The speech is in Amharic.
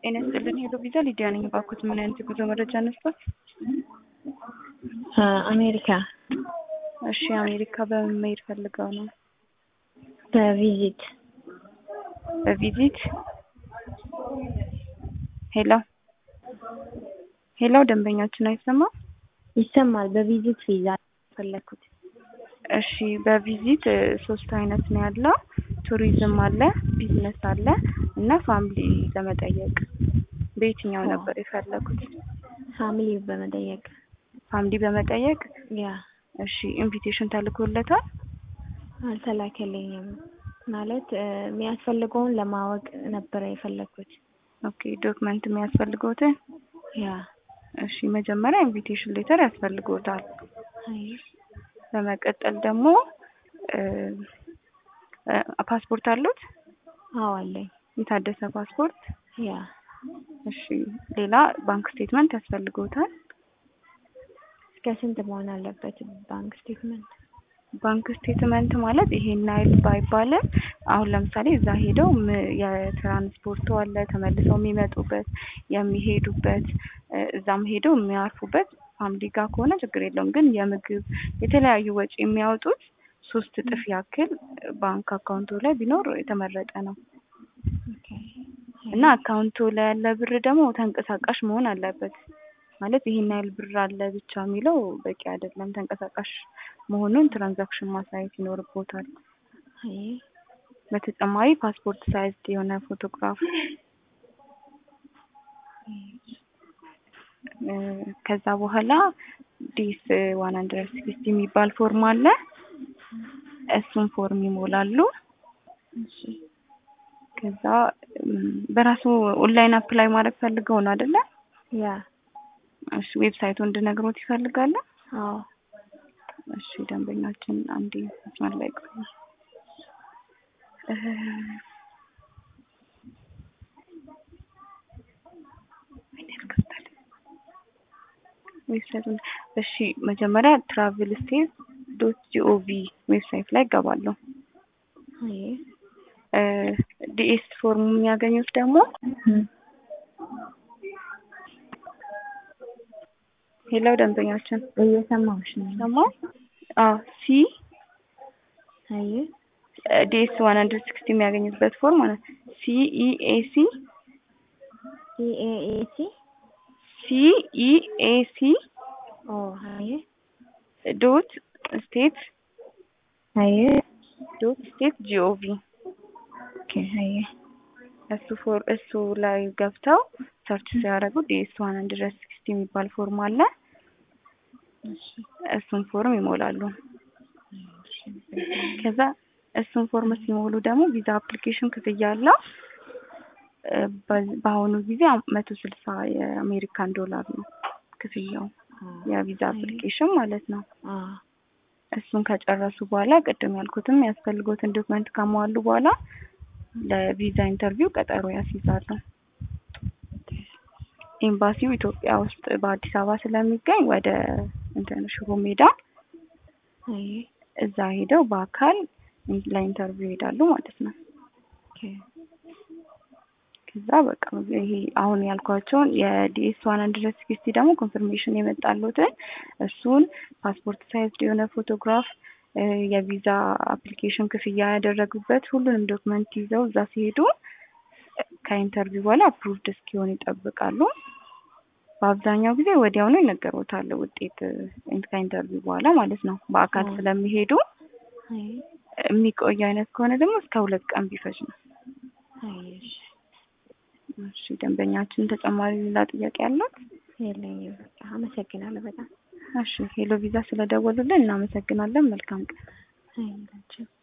ጤና ይስጥልኝ ሄሎ ቪዛ ሊዲያ ነኝ። ባኩት ምን አይነት ጉዞ መረጃ ነበር? አሜሪካ። እሺ አሜሪካ በምን መሄድ ፈልገው ነው? በቪዚት ሄሎ ሄሎ ደንበኛችን አይሰማ? ይሰማል። በቪዚት ቪዛ ፈለኩት። እሺ በቪዚት 3 አይነት ነው ያለው። ቱሪዝም አለ፣ ቢዝነስ አለ እና ፋሚሊ ለመጠየቅ። በየትኛው ነበር የፈለኩት? ፋሚሊ በመጠየቅ ያ። እሺ ኢንቪቴሽን ተልኮለታል? አልተላከልኝም። ማለት የሚያስፈልገውን ለማወቅ ነበር የፈለኩት። ኦኬ ዶክመንት የሚያስፈልገውት? ያ። እሺ መጀመሪያ ኢንቪቴሽን ሌተር ያስፈልገውታል። አይ በመቀጠል ደግሞ ፓስፖርት አሉት? አዎ አለኝ። የታደሰ ፓስፖርት? ያ። እሺ ሌላ ባንክ ስቴትመንት ያስፈልገውታል? እስከ ስንት መሆን አለበት ባንክ ስቴትመንት? ባንክ ስቴትመንት ማለት ይሄን አይል ባይባልም አሁን ለምሳሌ እዛ ሄደው የትራንስፖርት አለ፣ ተመልሰው የሚመጡበት የሚሄዱበት፣ እዛም ሄደው የሚያርፉበት ፋሚሊ ጋር ከሆነ ችግር የለውም። ግን የምግብ የተለያዩ ወጪ የሚያወጡት 3 እጥፍ ያክል ባንክ አካውንቱ ላይ ቢኖር የተመረጠ ነው። ኦኬ። እና አካውንቱ ላይ ያለ ብር ደግሞ ተንቀሳቃሽ መሆን አለበት። ማለት ይሄን ያህል ብር አለ ብቻ የሚለው በቂ አይደለም። ተንቀሳቃሽ መሆኑን ትራንዛክሽን ማሳየት ይኖርቦታል። አይ በተጨማሪ ፓስፖርት ሳይዝ የሆነ ፎቶግራፍ፣ ከዛ በኋላ ዲስ 160 የሚባል ፎርም አለ። እሱን ፎርም ይሞላሉ። እሺ። ከዛ በራሱ ኦንላይን አፕላይ ማድረግ ፈልገው ነው አይደለ? ያ። እሺ ዌብሳይቱን እንድነግሮት ይፈልጋሉ? አዎ። እሺ ደንበኛችን አንዴ መስመር ላይ ቆይ። ዌብሳይቱን እሺ መጀመሪያ travelstates.gov ዌብሳይት ላይ ገባሉ። አይ ዲኤስ ፎርም የሚያገኙት ደግሞ ሄሎ ደንበኛችን እየሰማሁሽ ነው። ሰማው? ሲ አይ ዲኤስ 160 የሚያገኙበት ፎርም ማለት CEAC ኦ አይ ዶት ስቴት gov ኦኬ። አይ እሱ ላይ ገብተው ሰርች ሲያደርጉ ዲኤስ 160 የሚባል ፎርም አለ። እሺ እሱን ፎርም ይሞላሉ። ከዛ እሱን ፎርም ሲሞሉ ደግሞ ቪዛ አፕሊኬሽን ክፍያ አለው። በአሁኑ ጊዜ 160 የአሜሪካን ዶላር ነው ክፍያው፣ የቪዛ አፕሊኬሽን ማለት ነው። እሱን ከጨረሱ በኋላ ቅድም ያልኩትም ያስፈልጉትን ዶክመንት ካሟሉ በኋላ ለቪዛ ኢንተርቪው ቀጠሮ ያስይዛሉ። ኤምባሲው ኢትዮጵያ ውስጥ በአዲስ አበባ ስለሚገኝ ወደ ሽሮ ሜዳ እዛ ሄደው በአካል ለኢንተርቪው ይሄዳሉ ማለት ነው። ኦኬ። ከዛ በቃ ይሄ አሁን ያልኳቸውን የዲኤስ 160 ደግሞ ኮንፈርሜሽን የመጣሉትን እሱን ፓስፖርት ሳይዝ የሆነ ፎቶግራፍ፣ የቪዛ አፕሊኬሽን ክፍያ ያደረጉበት ሁሉንም ዶክመንት ይዘው እዛ ሲሄዱ ከኢንተርቪው በኋላ አፕሩቭድ እስኪሆን ይጠብቃሉ። በአብዛኛው ጊዜ ወዲያውኑ ይነገሩታል ውጤት ከኢንተርቪው በኋላ ማለት ነው። በአካል ስለሚሄዱ የሚቆይ አይነት ከሆነ ደግሞ እስከ 2 ቀን ቢፈጅ ነው። እሺ ደንበኛችን ተጨማሪ ሌላ ጥያቄ አላት? የለኝም። አመሰግናለሁ በጣም። እሺ ሄሎ ቪዛ ስለደወሉልን እናመሰግናለን። መልካም ቀን። አይ